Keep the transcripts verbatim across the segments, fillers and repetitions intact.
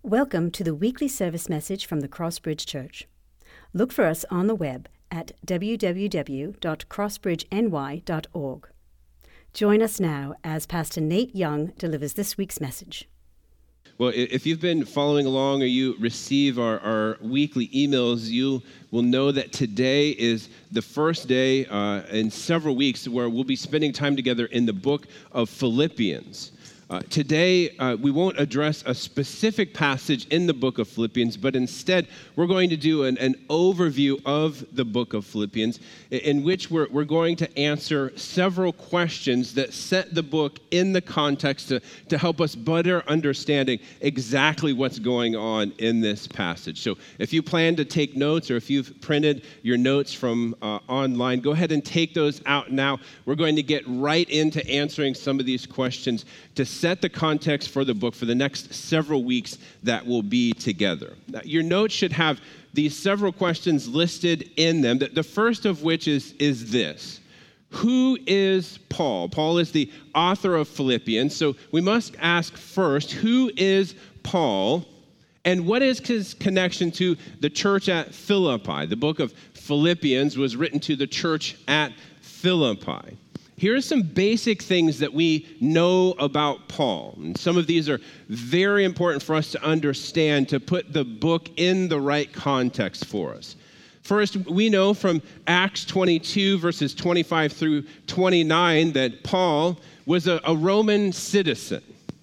Welcome to the weekly service message from the Crossbridge Church. Look for us on the web at w w w dot crossbridge n y dot org. Join us now as Pastor Nate Young delivers this week's message. Well, if you've been following along or you receive our, our weekly emails, you will know that today is the first day uh, in several weeks where we'll be spending time together in the book of Philippians. Uh, today, uh, we won't address a specific passage in the book of Philippians, but instead, we're going to do an, an overview of the book of Philippians, in, in which we're, we're going to answer several questions that set the book in the context to, to help us better understanding exactly what's going on in this passage. So if you plan to take notes or if you've printed your notes from uh, online, go ahead and take those out now. We're going to get right into answering some of these questions to set the context for the book for the next several weeks that we'll be together. Now, your notes should have these several questions listed in them. The first of which is, is this: who is Paul? Paul is the author of Philippians, so we must ask first, who is Paul? And what is his connection to the church at Philippi? The book of Philippians was written to the church at Philippi. Here are some basic things that we know about Paul. And some of these are very important for us to understand to put the book in the right context for us. First, we know from Acts twenty-two, verses twenty-five through twenty-nine, that Paul was a, a Roman citizen.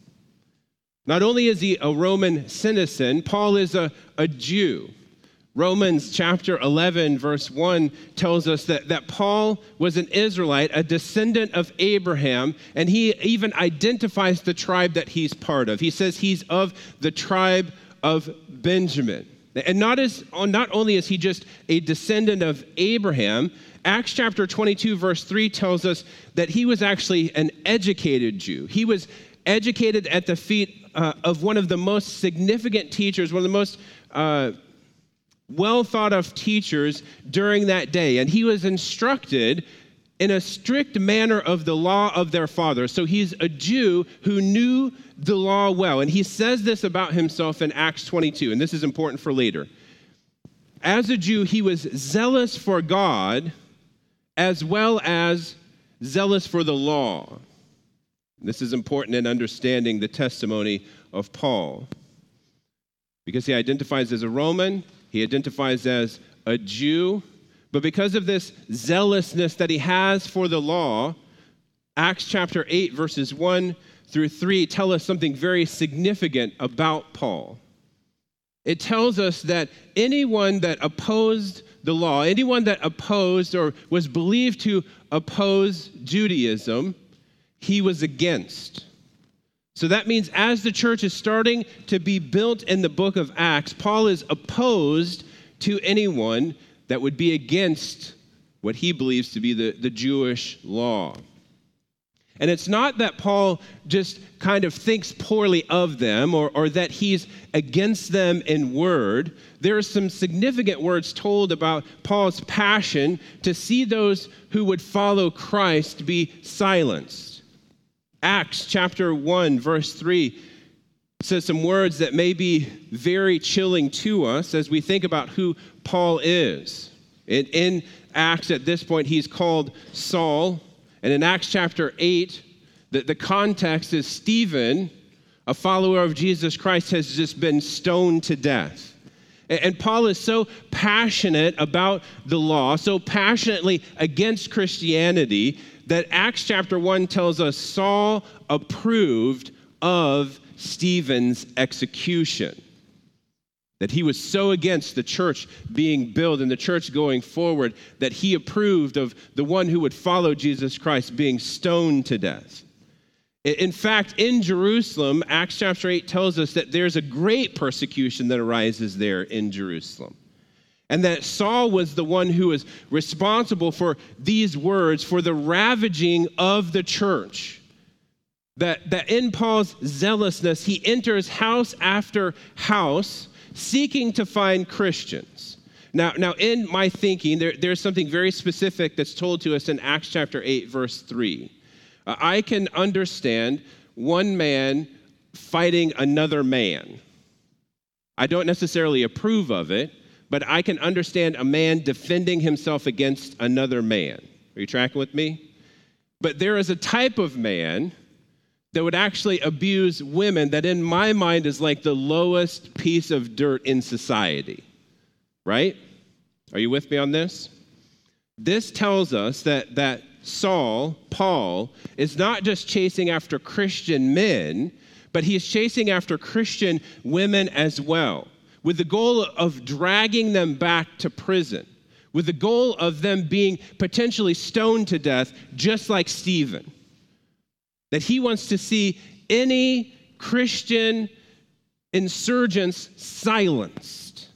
Not only is he a Roman citizen, Paul is a, a Jew. Romans chapter eleven, verse one tells us that, that Paul was an Israelite, a descendant of Abraham, and he even identifies the tribe that he's part of. He says he's of the tribe of Benjamin. And not, as, not only is he just a descendant of Abraham, Acts chapter twenty-two, verse three tells us that he was actually an educated Jew. He was educated at the feet uh, of one of the most significant teachers, one of the most uh, well thought of teachers during that day. And he was instructed in a strict manner of the law of their father. So he's a Jew who knew the law well. And he says this about himself in Acts twenty-two, and this is important for later. As a Jew, he was zealous for God as well as zealous for the law. This is important in understanding the testimony of Paul, because he identifies as a Roman, he identifies as a Jew, but because of this zealousness that he has for the law, Acts chapter eight, verses one through three tell us something very significant about Paul. It tells us that anyone that opposed the law, anyone that opposed or was believed to oppose Judaism, he was against. So that means as the church is starting to be built in the book of Acts, Paul is opposed to anyone that would be against what he believes to be the, the Jewish law. And it's not that Paul just kind of thinks poorly of them or, or that he's against them in word. There are some significant words told about Paul's passion to see those who would follow Christ be silenced. Acts chapter one, verse three says some words that may be very chilling to us as we think about who Paul is. In, in Acts, at this point, he's called Saul. And in Acts chapter eight, the, the context is Stephen, a follower of Jesus Christ, has just been stoned to death. And, and Paul is so passionate about the law, so passionately against Christianity, that Acts chapter one tells us Saul approved of Stephen's execution. That he was so against the church being built and the church going forward that he approved of the one who would follow Jesus Christ being stoned to death. In fact, in Jerusalem, Acts chapter eight tells us that there's a great persecution that arises there in Jerusalem. And that Saul was the one who was responsible for these words, for the ravaging of the church. That, that in Paul's zealousness, he enters house after house seeking to find Christians. Now, now in my thinking, there, there's something very specific that's told to us in Acts chapter eight, verse three. Uh, I can understand one man fighting another man. I don't necessarily approve of it, but I can understand a man defending himself against another man. Are you tracking with me? But there is a type of man that would actually abuse women that in my mind is like the lowest piece of dirt in society, right? Are you with me on this? This tells us that, that Saul, Paul, is not just chasing after Christian men, but he is chasing after Christian women as well, with the goal of dragging them back to prison, with the goal of them being potentially stoned to death, just like Stephen. That he wants to see any Christian insurgents silenced.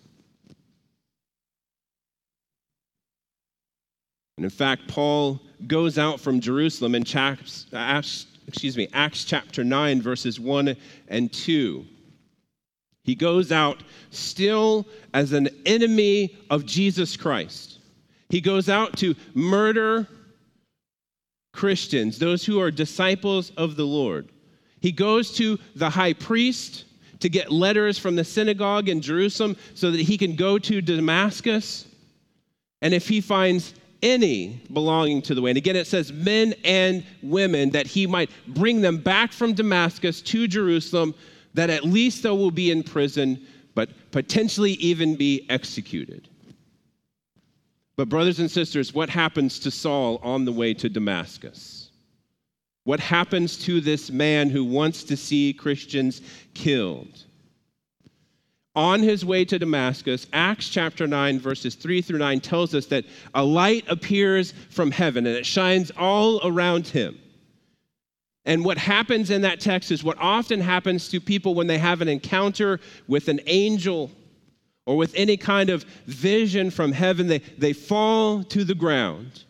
And in fact, Paul goes out from Jerusalem in Acts, excuse me, Acts chapter nine, verses one and two. He goes out still as an enemy of Jesus Christ. He goes out to murder Christians, those who are disciples of the Lord. He goes to the high priest to get letters from the synagogue in Jerusalem so that he can go to Damascus. And if he finds any belonging to the way, and again it says men and women, that he might bring them back from Damascus to Jerusalem, that at least they will be in prison, but potentially even be executed. But brothers and sisters, what happens to Saul on the way to Damascus? What happens to this man who wants to see Christians killed? On his way to Damascus, Acts chapter nine, verses three through nine tells us that a light appears from heaven and it shines all around him. And what happens in that text is what often happens to people when they have an encounter with an angel or with any kind of vision from heaven. They, they fall to the ground.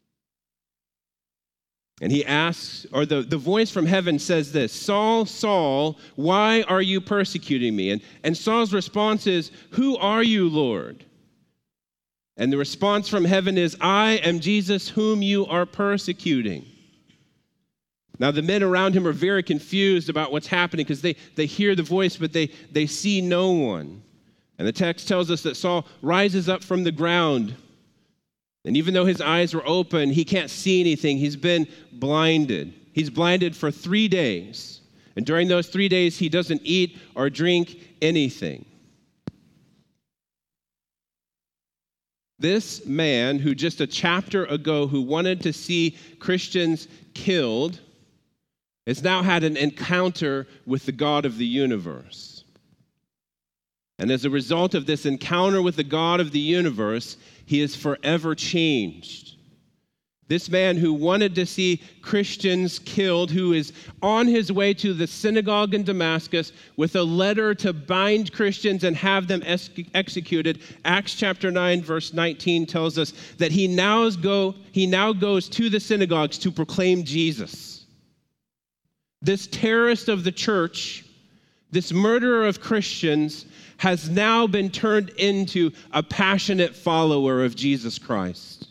And he asks, or the, the voice from heaven says this, "Saul, Saul, why are you persecuting me?" And, and Saul's response is, "Who are you, Lord?" And the response from heaven is, "I am Jesus whom you are persecuting." Now, the men around him are very confused about what's happening because they, they hear the voice, but they, they see no one. And the text tells us that Saul rises up from the ground. And even though his eyes were open, he can't see anything. He's been blinded. He's blinded for three days. And during those three days, he doesn't eat or drink anything. This man who just a chapter ago who wanted to see Christians killed has now had an encounter with the God of the universe. And as a result of this encounter with the God of the universe, he is forever changed. This man who wanted to see Christians killed, who is on his way to the synagogue in Damascus with a letter to bind Christians and have them ex- executed, Acts chapter nine, verse nineteen tells us that he now, go, he now goes to the synagogues to proclaim Jesus. This terrorist of the church, this murderer of Christians, has now been turned into a passionate follower of Jesus Christ.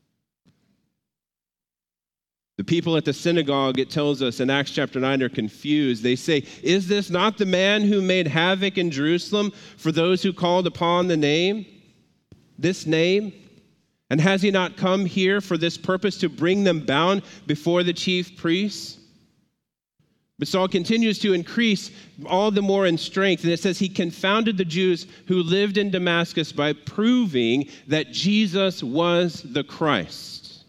The people at the synagogue, it tells us in Acts chapter nine, are confused. They say, "Is this not the man who made havoc in Jerusalem for those who called upon the name, this name? And has he not come here for this purpose, to bring them bound before the chief priests?" But Saul continues to increase all the more in strength. And it says he confounded the Jews who lived in Damascus by proving that Jesus was the Christ.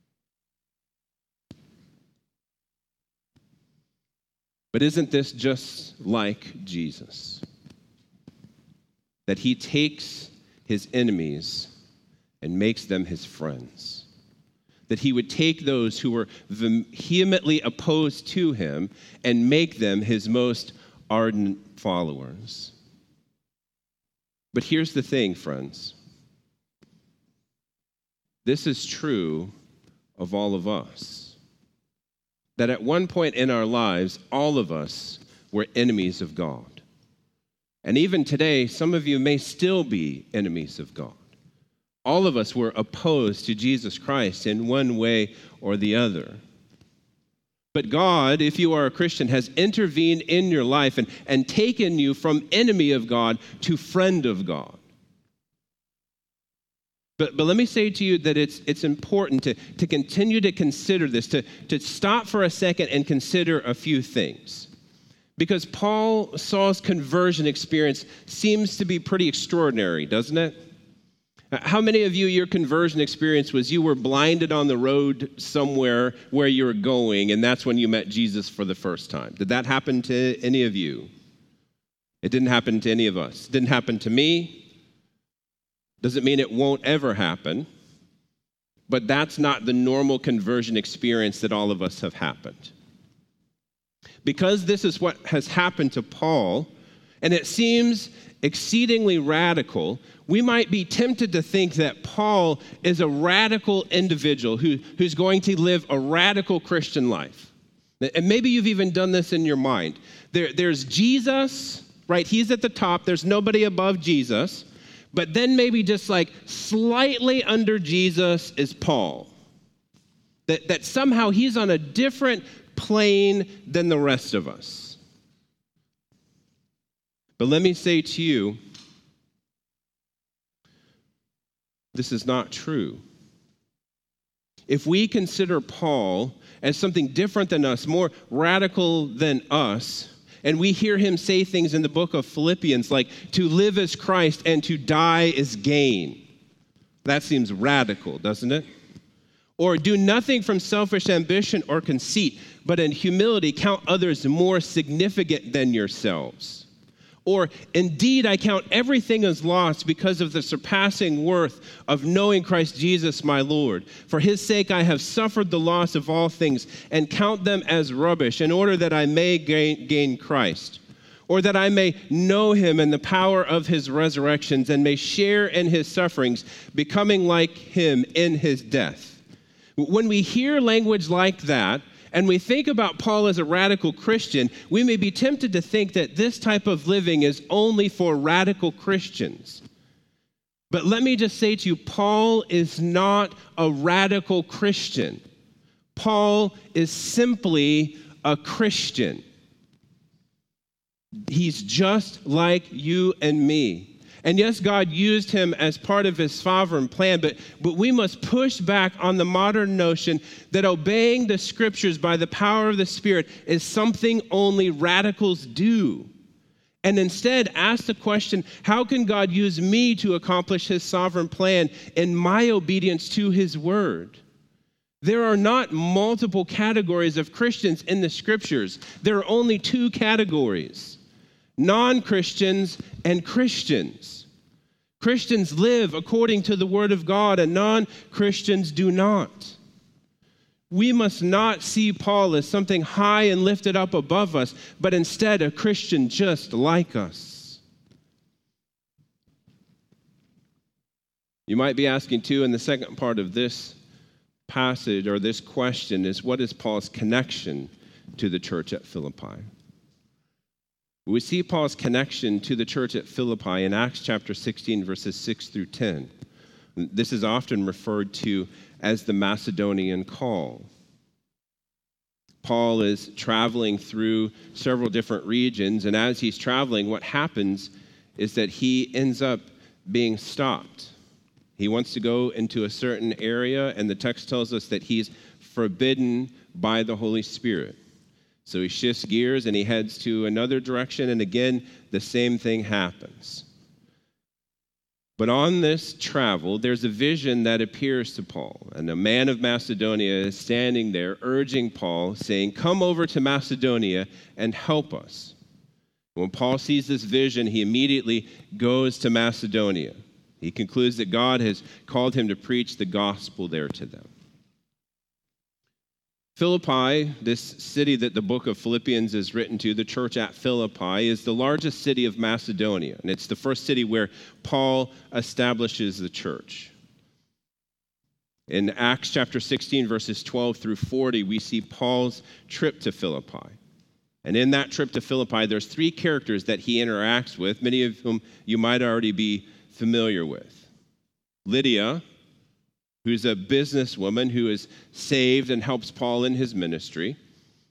But isn't this just like Jesus? That he takes his enemies and makes them his friends. That he would take those who were vehemently opposed to him and make them his most ardent followers. But here's the thing, friends. This is true of all of us. That at one point in our lives, all of us were enemies of God. And even today, some of you may still be enemies of God. All of us were opposed to Jesus Christ in one way or the other. But God, if you are a Christian, has intervened in your life and, and taken you from enemy of God to friend of God. But, but let me say to you that it's, it's important to, to continue to consider this, to, to stop for a second and consider a few things. Because Paul, Saul's conversion experience seems to be pretty extraordinary, doesn't it? How many of you, your conversion experience was you were blinded on the road somewhere where you were going, and that's when you met Jesus for the first time? Did that happen to any of you? It didn't happen to any of us. It didn't happen to me. Doesn't mean it won't ever happen, but that's not the normal conversion experience that all of us have happened. Because this is what has happened to Paul, and it seems exceedingly radical, we might be tempted to think that Paul is a radical individual who, who's going to live a radical Christian life. And maybe you've even done this in your mind. There, there's Jesus, right? He's at the top. There's nobody above Jesus. But then maybe just like slightly under Jesus is Paul. That, that somehow he's on a different plane than the rest of us. But let me say to you, this is not true. If we consider Paul as something different than us, more radical than us, and we hear him say things in the book of Philippians like, to live is Christ and to die is gain. That seems radical, doesn't it? Or do nothing from selfish ambition or conceit, but in humility count others more significant than yourselves. Or, indeed, I count everything as lost because of the surpassing worth of knowing Christ Jesus my Lord. For his sake I have suffered the loss of all things and count them as rubbish in order that I may gain, gain Christ. Or that I may know him and the power of his resurrections and may share in his sufferings, becoming like him in his death. When we hear language like that, and we think about Paul as a radical Christian, we may be tempted to think that this type of living is only for radical Christians. But let me just say to you, Paul is not a radical Christian. Paul is simply a Christian. He's just like you and me. And yes, God used him as part of his sovereign plan, but, but we must push back on the modern notion that obeying the scriptures by the power of the Spirit is something only radicals do. And instead ask the question, how can God use me to accomplish his sovereign plan in my obedience to his word? There are not multiple categories of Christians in the scriptures. There are only two categories: non-Christians and Christians. Christians live according to the word of God, and non-Christians do not. We must not see Paul as something high and lifted up above us, but instead a Christian just like us. You might be asking too, in the second part of this passage or this question, is what is Paul's connection to the church at Philippi? We see Paul's connection to the church at Philippi in Acts chapter sixteen, verses six through ten. This is often referred to as the Macedonian call. Paul is traveling through several different regions, and as he's traveling, what happens is that he ends up being stopped. He wants to go into a certain area, and the text tells us that he's forbidden by the Holy Spirit. So he shifts gears and he heads to another direction, and again, the same thing happens. But on this travel, there's a vision that appears to Paul, and a man of Macedonia is standing there urging Paul, saying, "Come over to Macedonia and help us." When Paul sees this vision, he immediately goes to Macedonia. He concludes that God has called him to preach the gospel there to them. Philippi, this city that the book of Philippians is written to, the church at Philippi, is the largest city of Macedonia, and it's the first city where Paul establishes the church. In Acts chapter sixteen, verses twelve through forty, we see Paul's trip to Philippi. And in that trip to Philippi, there's three characters that he interacts with, many of whom you might already be familiar with. Lydia, who's a businesswoman who is saved and helps Paul in his ministry.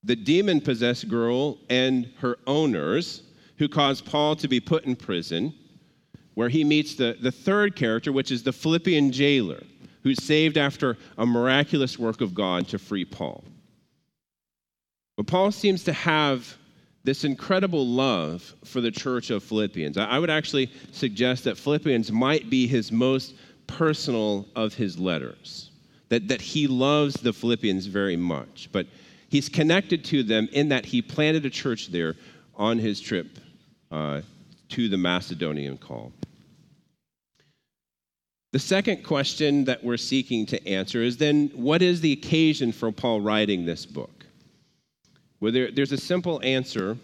the demon-possessed girl and her owners, who caused Paul to be put in prison, where he meets the, the third character, which is the Philippian jailer, who's saved after a miraculous work of God to free Paul. But Paul seems to have this incredible love for the church of Philippians. I would actually suggest that Philippians might be his most personal of his letters, that, that he loves the Philippians very much. But he's connected to them in that he planted a church there on his trip uh, to the Macedonian call. The second question that we're seeking to answer is then, what is the occasion for Paul writing this book? Well, there, there's a simple answer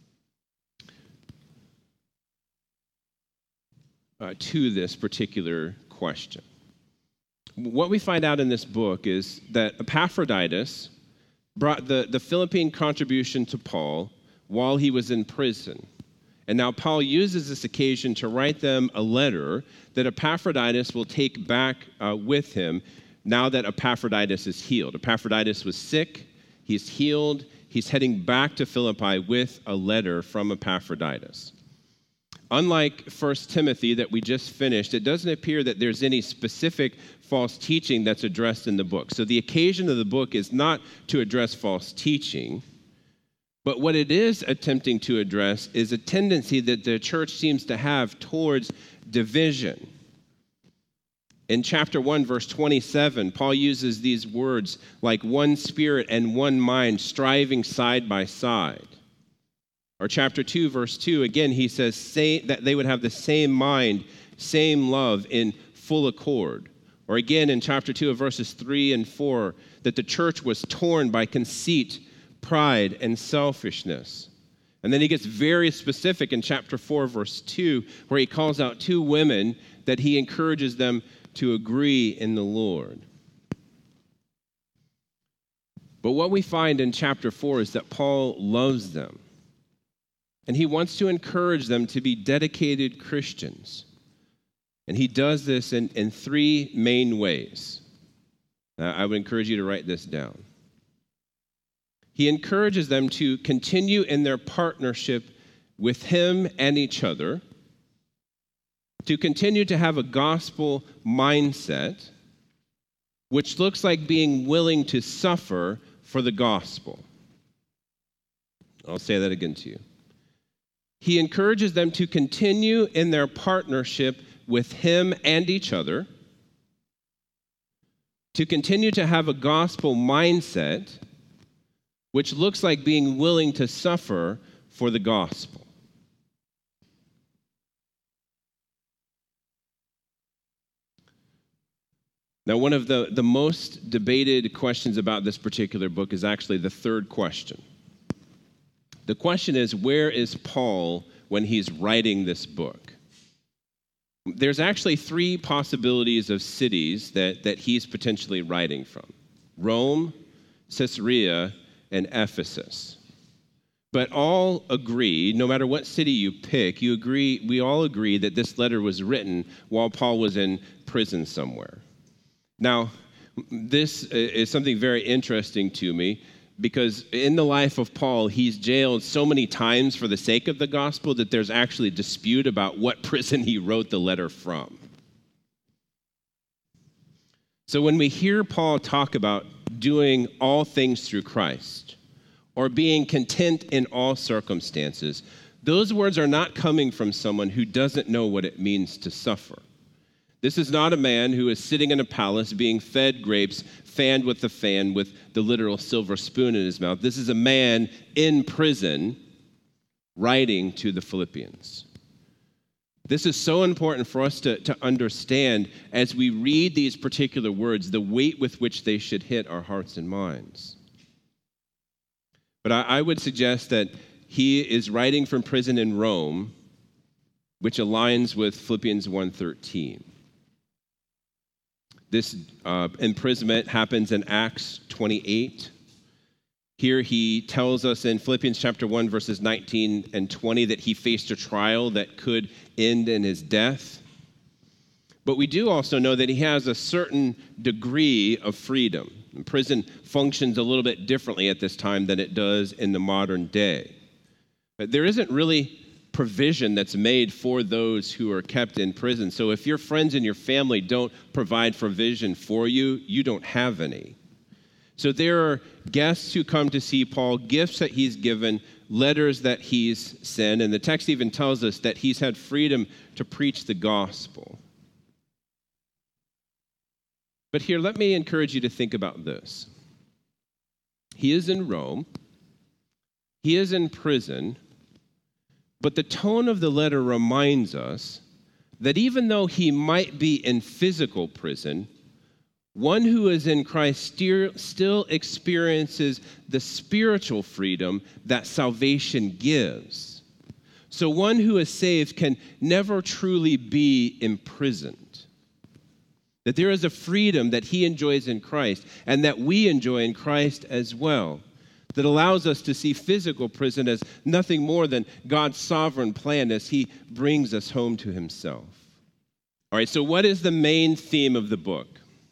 uh, to this particular question. What we find out in this book is that Epaphroditus brought the, the Philippine contribution to Paul while he was in prison. And now Paul uses this occasion to write them a letter that Epaphroditus will take back uh, with him now that Epaphroditus is healed. Epaphroditus was sick, he's healed, he's heading back to Philippi with a letter from Epaphroditus. Unlike First Timothy that we just finished, it doesn't appear that there's any specific false teaching that's addressed in the book. So the occasion of the book is not to address false teaching, but what it is attempting to address is a tendency that the church seems to have towards division. In chapter one, verse twenty-seven, Paul uses these words like one spirit and one mind striving side by side. Or chapter two, verse two, again, he says say, that they would have the same mind, same love in full accord. Or again, in chapter two of verses three and four, that the church was torn by conceit, pride, and selfishness. And then he gets very specific in chapter four, verse two, where he calls out two women that he encourages them to agree in the Lord. But what we find in chapter four is that Paul loves them. And he wants to encourage them to be dedicated Christians. And he does this in, in three main ways. Uh, I would encourage you to write this down. He encourages them to continue in their partnership with him and each other, to continue to have a gospel mindset, which looks like being willing to suffer for the gospel. I'll say that again to you. He encourages them to continue in their partnership with him and each other, to continue to have a gospel mindset, which looks like being willing to suffer for the gospel. Now, one of the, the most debated questions about this particular book is actually the third question. The question is, where is Paul when he's writing this book? There's actually three possibilities of cities that, that he's potentially writing from: Rome, Caesarea, and Ephesus. But all agree, no matter what city you pick, you agree, we all agree that this letter was written while Paul was in prison somewhere. Now, this is something very interesting to me, because in the life of Paul, he's jailed so many times for the sake of the gospel that there's actually dispute about what prison he wrote the letter from. So when we hear Paul talk about doing all things through Christ, or being content in all circumstances, those words are not coming from someone who doesn't know what it means to suffer. This is not a man who is sitting in a palace being fed grapes, fanned with the fan with the literal silver spoon in his mouth. This is a man in prison writing to the Philippians. This is so important for us to, to understand as we read these particular words, the weight with which they should hit our hearts and minds. But I, I would suggest that he is writing from prison in Rome, which aligns with Philippians one thirteen. This uh, imprisonment happens in Acts twenty-eight. Here he tells us in Philippians chapter one, verses nineteen and twenty, that he faced a trial that could end in his death. But we do also know that he has a certain degree of freedom. And prison functions a little bit differently at this time than it does in the modern day. But there isn't really provision that's made for those who are kept in prison. So if your friends and your family don't provide provision for you, you don't have any. So there are guests who come to see Paul, gifts that he's given, letters that he's sent, and the text even tells us that he's had freedom to preach the gospel. But here, let me encourage you to think about this. He is in Rome. He is in prison. But the tone of the letter reminds us that even though he might be in physical prison, one who is in Christ still experiences the spiritual freedom that salvation gives. So one who is saved can never truly be imprisoned. That there is a freedom that he enjoys in Christ and that we enjoy in Christ as well, that allows us to see physical prison as nothing more than God's sovereign plan as he brings us home to himself. All right, so what is the main theme of the book?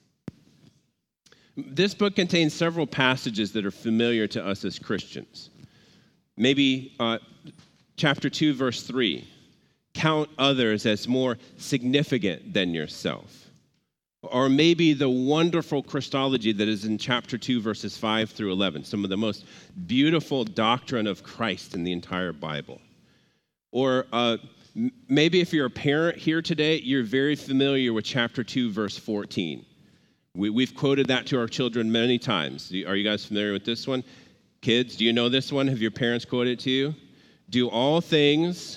This book contains several passages that are familiar to us as Christians. Maybe uh, chapter two, verse three, count others as more significant than yourself. Or maybe the wonderful Christology that is in chapter two, verses five through eleven, some of the most beautiful doctrine of Christ in the entire Bible. Or uh, m- maybe if you're a parent here today, you're very familiar with chapter two, verse fourteen. We, we've quoted that to our children many times. Are you guys familiar with this one? Kids, do you know this one? Have your parents quoted it to you? Do all things...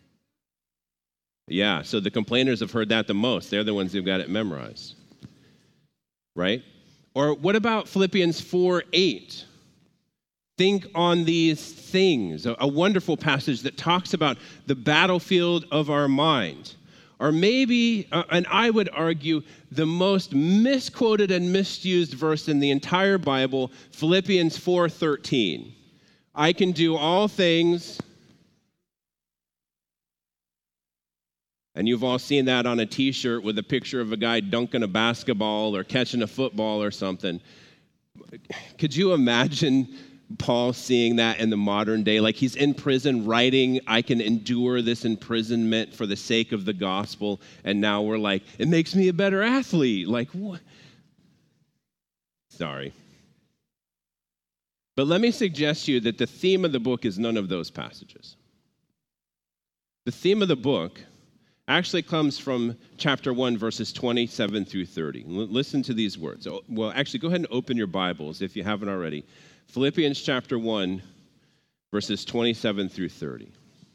Yeah, so the complainers have heard that the most. They're the ones who've got it memorized, right? Or what about Philippians four eight? Think on these things, a, a wonderful passage that talks about the battlefield of our mind. Or maybe, uh, and I would argue, the most misquoted and misused verse in the entire Bible, Philippians four thirteen. I can do all things... And you've all seen that on a t-shirt with a picture of a guy dunking a basketball or catching a football or something. Could you imagine Paul seeing that in the modern day? Like he's in prison writing, I can endure this imprisonment for the sake of the gospel. And now we're like, it makes me a better athlete. Like, what? Sorry. But let me suggest to you that the theme of the book is none of those passages. The theme of the book actually comes from chapter one, verses twenty-seven through thirty. L- listen to these words. Well, actually, go ahead and open your Bibles if you haven't already. Philippians chapter one, verses twenty-seven through thirty.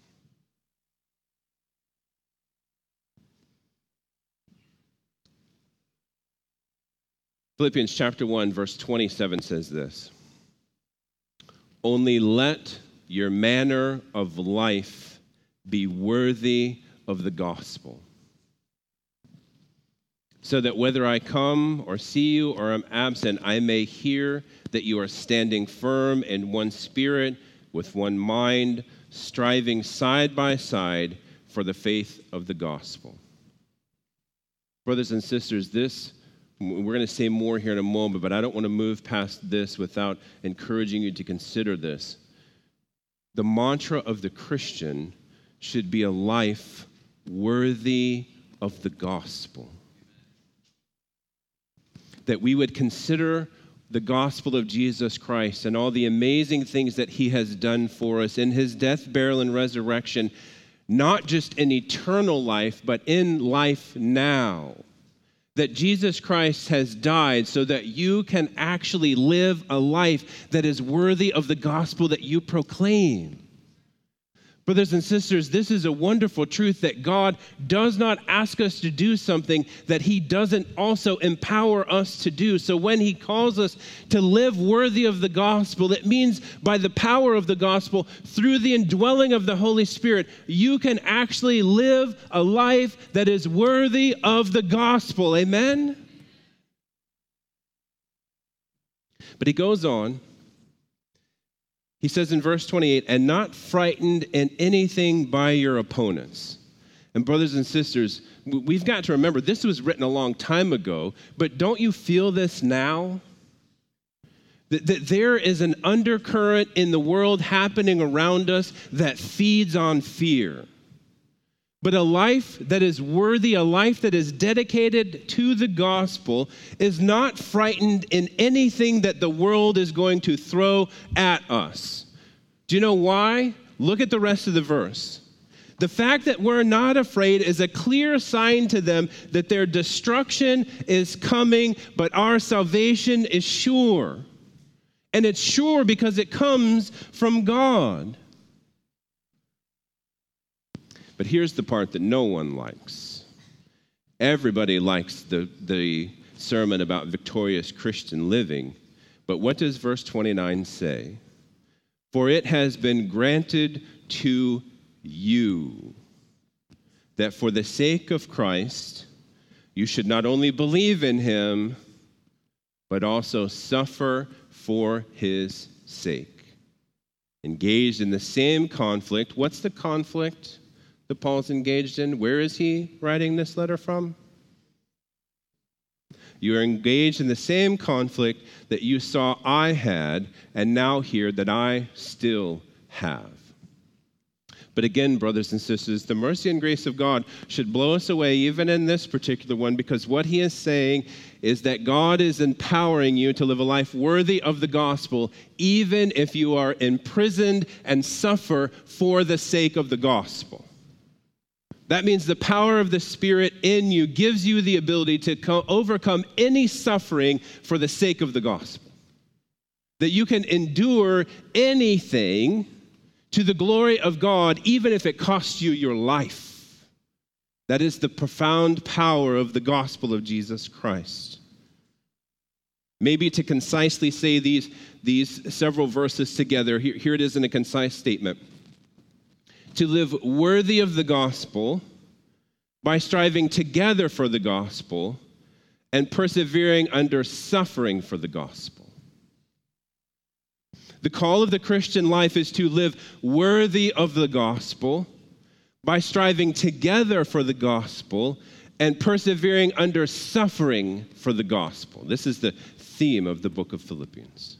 Philippians chapter one, verse twenty-seven says this: Only let your manner of life be worthy of the gospel, so that whether I come or see you or am absent, I may hear that you are standing firm in one spirit, with one mind, striving side by side for the faith of the gospel. Brothers and sisters, this, we're going to say more here in a moment, but I don't want to move past this without encouraging you to consider this. The mantra of the Christian should be a life worthy of the gospel. That we would consider the gospel of Jesus Christ and all the amazing things that he has done for us in his death, burial, and resurrection, not just in eternal life, but in life now. That Jesus Christ has died so that you can actually live a life that is worthy of the gospel that you proclaim. Brothers and sisters, this is a wonderful truth that God does not ask us to do something that he doesn't also empower us to do. So when he calls us to live worthy of the gospel, it means by the power of the gospel, through the indwelling of the Holy Spirit, you can actually live a life that is worthy of the gospel. Amen? But he goes on. He says in verse twenty-eight, and not frightened in anything by your opponents. And brothers and sisters, we've got to remember, this was written a long time ago, but don't you feel this now? That, that there is an undercurrent in the world happening around us that feeds on fear. But a life that is worthy, a life that is dedicated to the gospel, is not frightened in anything that the world is going to throw at us. Do you know why? Look at the rest of the verse. The fact that we're not afraid is a clear sign to them that their destruction is coming, but our salvation is sure. And it's sure because it comes from God. But here's the part that no one likes. Everybody likes the, the sermon about victorious Christian living. But what does verse twenty-nine say? For it has been granted to you that for the sake of Christ, you should not only believe in him, but also suffer for his sake. Engaged in the same conflict. What's the conflict that Paul's engaged in? Where is he writing this letter from? You are engaged in the same conflict that you saw I had, and now hear that I still have. But again, brothers and sisters, the mercy and grace of God should blow us away even in this particular one, because what he is saying is that God is empowering you to live a life worthy of the gospel, even if you are imprisoned and suffer for the sake of the gospel. That means the power of the Spirit in you gives you the ability to co- overcome any suffering for the sake of the gospel. That you can endure anything to the glory of God, even if it costs you your life. That is the profound power of the gospel of Jesus Christ. Maybe to concisely say these, these several verses together, here, here it is in a concise statement. To live worthy of the gospel by striving together for the gospel and persevering under suffering for the gospel. The call of the Christian life is to live worthy of the gospel by striving together for the gospel and persevering under suffering for the gospel. This is the theme of the book of Philippians.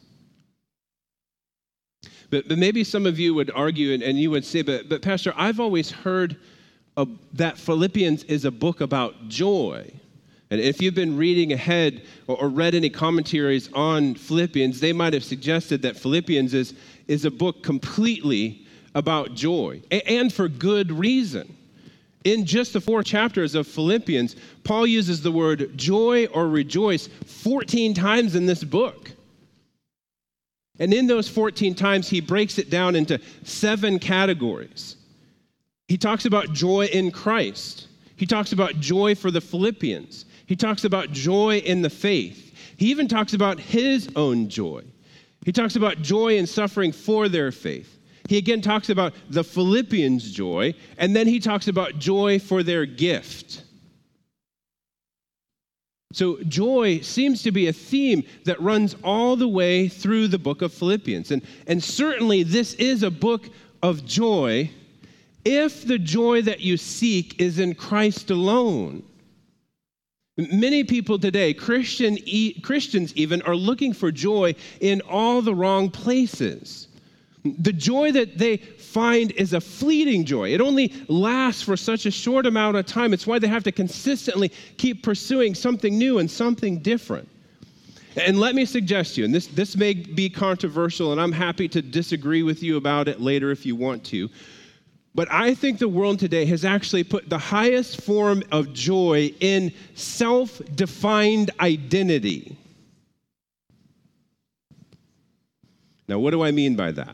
But, but maybe some of you would argue and, and you would say, but, but Pastor, I've always heard of, that Philippians is a book about joy. And if you've been reading ahead or, or read any commentaries on Philippians, they might have suggested that Philippians is, is a book completely about joy, a, and for good reason. In just the four chapters of Philippians, Paul uses the word joy or rejoice fourteen times in this book. And in those fourteen times, he breaks it down into seven categories. He talks about joy in Christ. He talks about joy for the Philippians. He talks about joy in the faith. He even talks about his own joy. He talks about joy in suffering for their faith. He again talks about the Philippians' joy, and then he talks about joy for their gift. So joy seems to be a theme that runs all the way through the book of Philippians. And, and certainly this is a book of joy if the joy that you seek is in Christ alone. Many people today, Christian, e- Christians even, are looking for joy in all the wrong places. The joy that they find is a fleeting joy. It only lasts for such a short amount of time. It's why they have to consistently keep pursuing something new and something different. And let me suggest to you, and this, this may be controversial, and I'm happy to disagree with you about it later if you want to, but I think the world today has actually put the highest form of joy in self-defined identity. Now, what do I mean by that?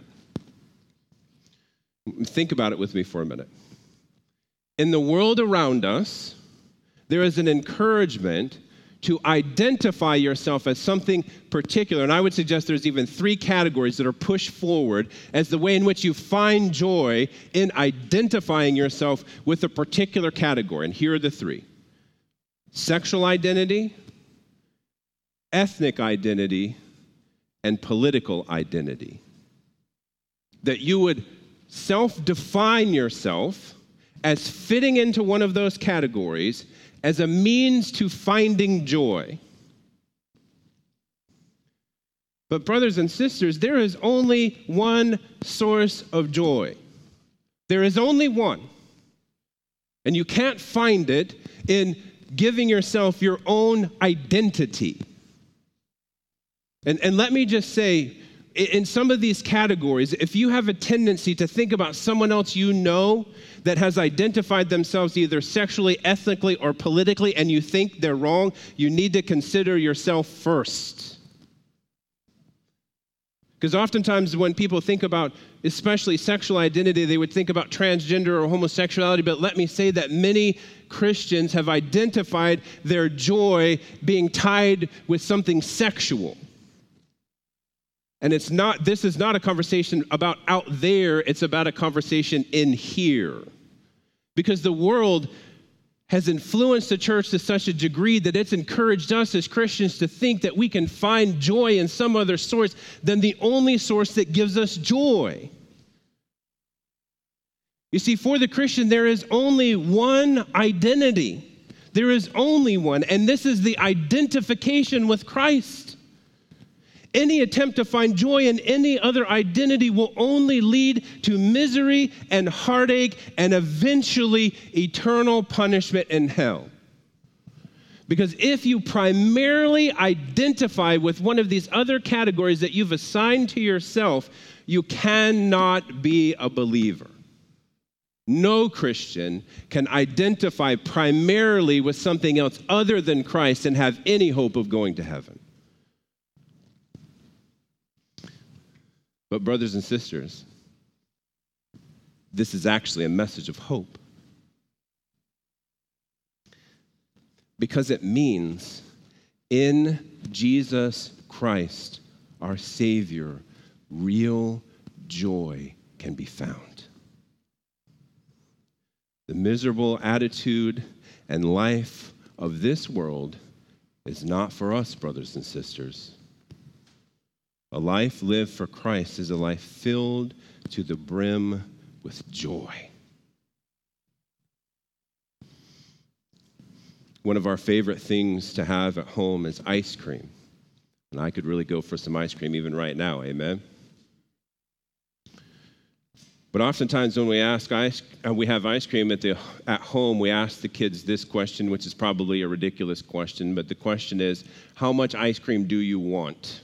Think about it with me for a minute. In the world around us, there is an encouragement to identify yourself as something particular. And I would suggest there's even three categories that are pushed forward as the way in which you find joy in identifying yourself with a particular category. And here are the three: sexual identity, ethnic identity, and political identity. That you would self-define yourself as fitting into one of those categories as a means to finding joy. But brothers and sisters, there is only one source of joy. There is only one. And you can't find it in giving yourself your own identity. And, and let me just say, in some of these categories, if you have a tendency to think about someone else you know that has identified themselves either sexually, ethnically, or politically, and you think they're wrong, you need to consider yourself first. Because oftentimes when people think about, especially sexual identity, they would think about transgender or homosexuality, but let me say that many Christians have identified their joy being tied with something sexual. And it's not, this is not a conversation about out there, it's about a conversation in here. Because the world has influenced the church to such a degree that it's encouraged us as Christians to think that we can find joy in some other source than the only source that gives us joy. You see, for the Christian, there is only one identity. There is only one, and this is the identification with Christ. Any attempt to find joy in any other identity will only lead to misery and heartache and eventually eternal punishment in hell. Because if you primarily identify with one of these other categories that you've assigned to yourself, you cannot be a believer. No Christian can identify primarily with something else other than Christ and have any hope of going to heaven. But brothers and sisters, this is actually a message of hope. Because it means in Jesus Christ, our Savior, real joy can be found. The miserable attitude and life of this world is not for us, brothers and sisters. A life lived for Christ is a life filled to the brim with joy. One of our favorite things to have at home is ice cream. And I could really go for some ice cream even right now, amen? But oftentimes when we ask ice, uh, we have ice cream at the at home, we ask the kids this question, which is probably a ridiculous question, but the question is, how much ice cream do you want?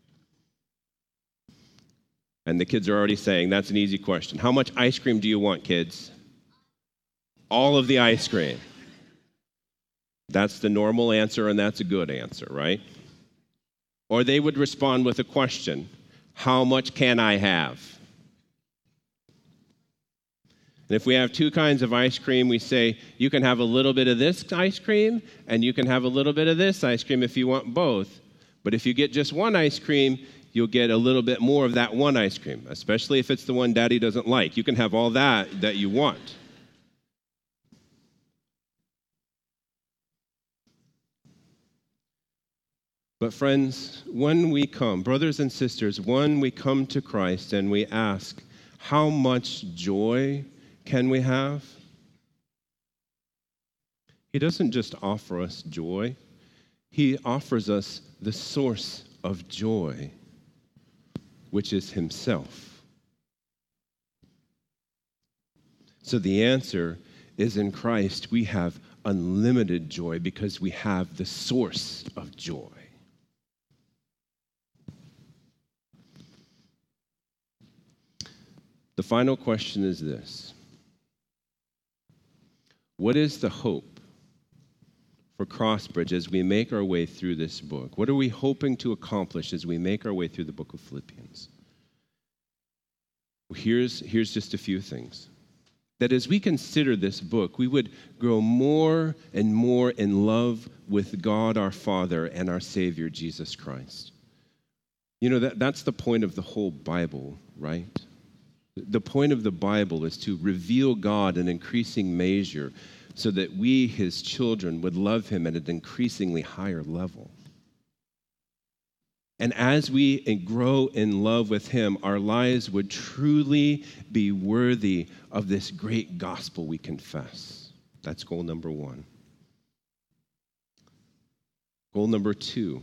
And the kids are already saying, that's an easy question. How much ice cream do you want, kids? All of the ice cream. That's the normal answer, and that's a good answer, right? Or they would respond with a question, how much can I have? And if we have two kinds of ice cream, we say, you can have a little bit of this ice cream, and you can have a little bit of this ice cream if you want both. But if you get just one ice cream, you'll get a little bit more of that one ice cream, especially if it's the one Daddy doesn't like. You can have all that that you want. But friends, when we come, brothers and sisters, when we come to Christ and we ask, how much joy can we have? He doesn't just offer us joy. He offers us the source of joy, which is himself. So the answer is in Christ. We have unlimited joy because we have the source of joy. The final question is this: what is the hope for Crossbridge as we make our way through this book? What are we hoping to accomplish as we make our way through the book of Philippians? Well, here's, here's just a few things. That as we consider this book, we would grow more and more in love with God our Father and our Savior, Jesus Christ. You know, that, that's the point of the whole Bible, right? The point of the Bible is to reveal God in increasing measure so that we, his children, would love him at an increasingly higher level. And as we grow in love with him, our lives would truly be worthy of this great gospel we confess. That's goal number one. Goal number two,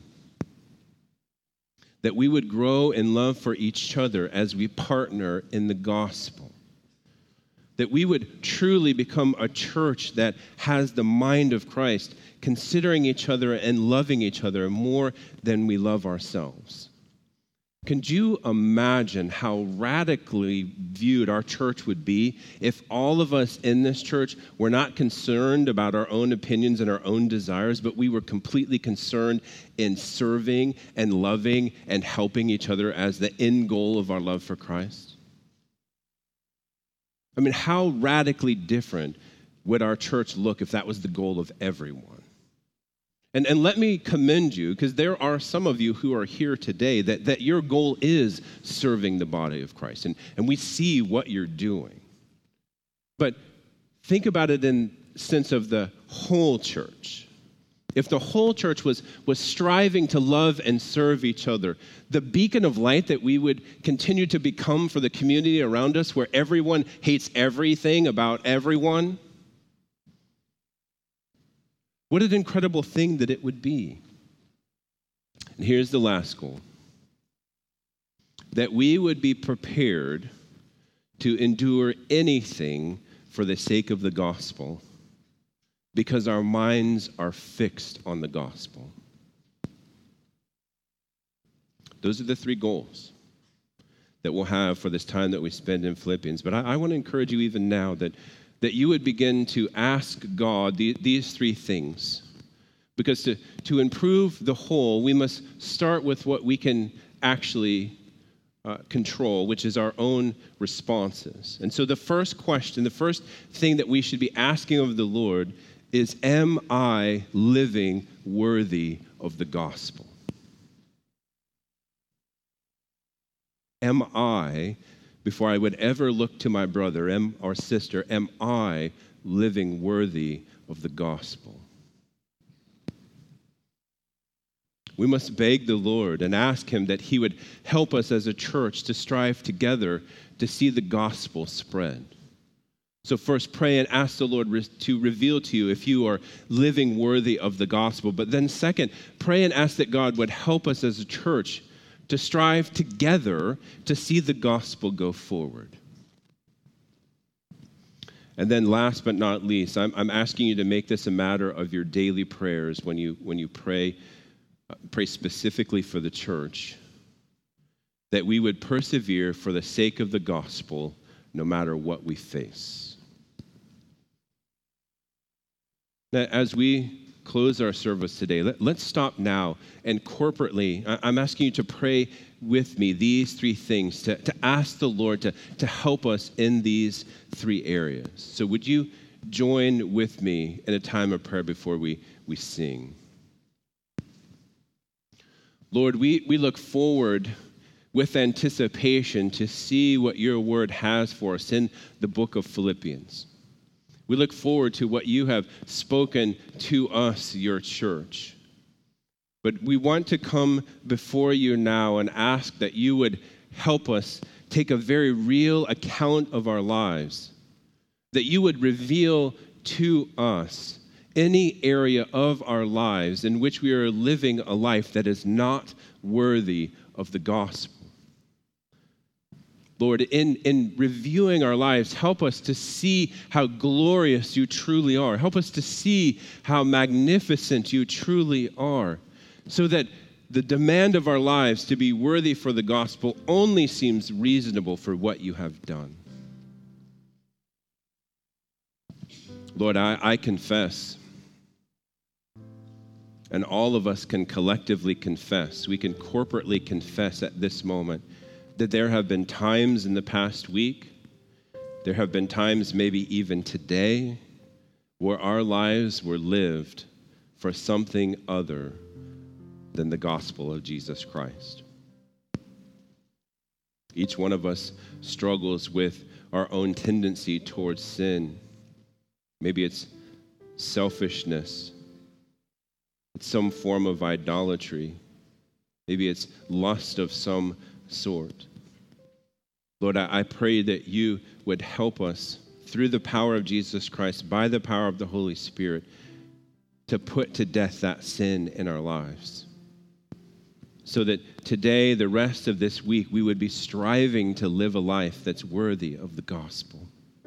that we would grow in love for each other as we partner in the gospel. That we would truly become a church that has the mind of Christ, considering each other and loving each other more than we love ourselves. Can you imagine how radically viewed our church would be if all of us in this church were not concerned about our own opinions and our own desires, but we were completely concerned in serving and loving and helping each other as the end goal of our love for Christ? I mean, how radically different would our church look if that was the goal of everyone? And, and let me commend you, because there are some of you who are here today that, that your goal is serving the body of Christ, and, and we see what you're doing. But think about it in the sense of the whole church. If the whole church was, was striving to love and serve each other, the beacon of light that we would continue to become for the community around us, where everyone hates everything about everyone, what an incredible thing that it would be. And here's the last goal. That we would be prepared to endure anything for the sake of the gospel, because our minds are fixed on the gospel. Those are the three goals that we'll have for this time that we spend in Philippians. But I, I want to encourage you even now that, that you would begin to ask God the, these three things. Because to, to improve the whole, we must start with what we can actually uh, control, which is our own responses. And so the first question, the first thing that we should be asking of the Lord is, am I living worthy of the gospel? Am I, before I would ever look to my brother am, or sister, am I living worthy of the gospel? We must beg the Lord and ask him that he would help us as a church to strive together to see the gospel spread. So first, pray and ask the Lord re- to reveal to you if you are living worthy of the gospel. But then second, pray and ask that God would help us as a church to strive together to see the gospel go forward. And then last but not least, I'm, I'm asking you to make this a matter of your daily prayers when you, when you pray, uh, pray specifically for the church, that we would persevere for the sake of the gospel no matter what we face. Now, as we close our service today, let, let's stop now and corporately, I, I'm asking you to pray with me these three things, to, to ask the Lord to, to help us in these three areas. So would you join with me in a time of prayer before we, we sing? Lord, we, we look forward with anticipation to see what your word has for us in the book of Philippians. We look forward to what you have spoken to us, your church. But we want to come before you now and ask that you would help us take a very real account of our lives, that you would reveal to us any area of our lives in which we are living a life that is not worthy of the gospel. Lord, in, in reviewing our lives, help us to see how glorious you truly are. Help us to see how magnificent you truly are, so that the demand of our lives to be worthy for the gospel only seems reasonable for what you have done. Lord, I, I confess, and all of us can collectively confess, we can corporately confess at this moment, that there have been times in the past week, there have been times maybe even today, where our lives were lived for something other than the gospel of Jesus Christ. Each one of us struggles with our own tendency towards sin. Maybe it's selfishness, it's some form of idolatry. Maybe it's lust of some sort. Lord, I, I pray that you would help us through the power of Jesus Christ, by the power of the Holy Spirit, to put to death that sin in our lives. So that today, the rest of this week, we would be striving to live a life that's worthy of the gospel.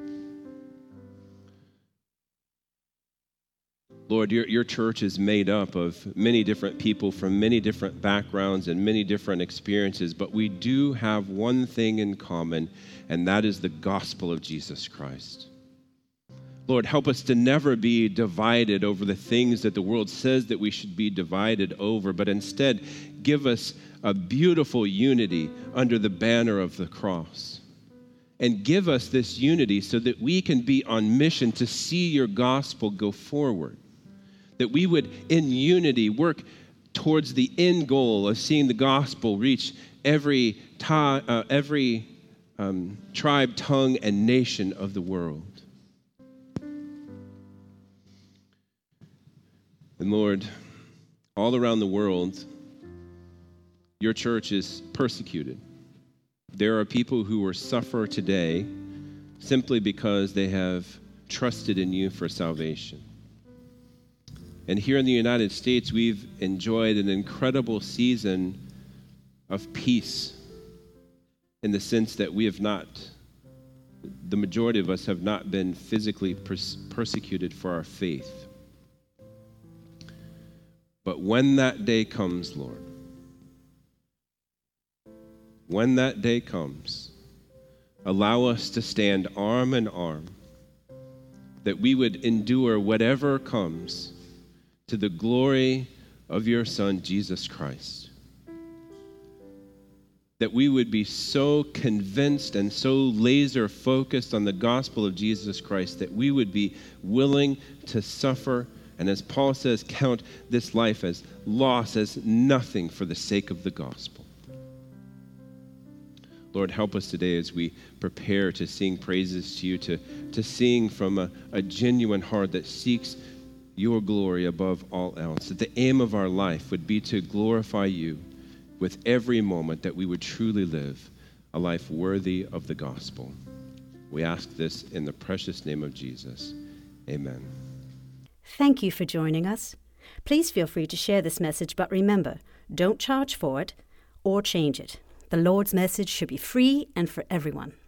Lord, your, your church is made up of many different people from many different backgrounds and many different experiences, but we do have one thing in common, and that is the gospel of Jesus Christ. Lord, help us to never be divided over the things that the world says that we should be divided over, but instead give us a beautiful unity under the banner of the cross. And give us this unity so that we can be on mission to see your gospel go forward. That we would, in unity, work towards the end goal of seeing the gospel reach every, ta- uh, every um, tribe, tongue, and nation of the world. And Lord, all around the world, your church is persecuted. There are people who will suffer today simply because they have trusted in you for salvation. And here in the United States, we've enjoyed an incredible season of peace in the sense that we have not, the majority of us have not been physically pers- persecuted for our faith. But when that day comes, Lord, when that day comes, allow us to stand arm in arm, that we would endure whatever comes to the glory of your Son, Jesus Christ. That we would be so convinced and so laser focused on the gospel of Jesus Christ that we would be willing to suffer, and as Paul says, count this life as loss, as nothing for the sake of the gospel. Lord, help us today as we prepare to sing praises to you, to, to sing from a, a genuine heart that seeks your glory above all else, that the aim of our life would be to glorify you with every moment, that we would truly live a life worthy of the gospel. We ask this in the precious name of Jesus. Amen. Thank you for joining us. Please feel free to share this message, but remember, don't charge for it or change it. The Lord's message should be free and for everyone.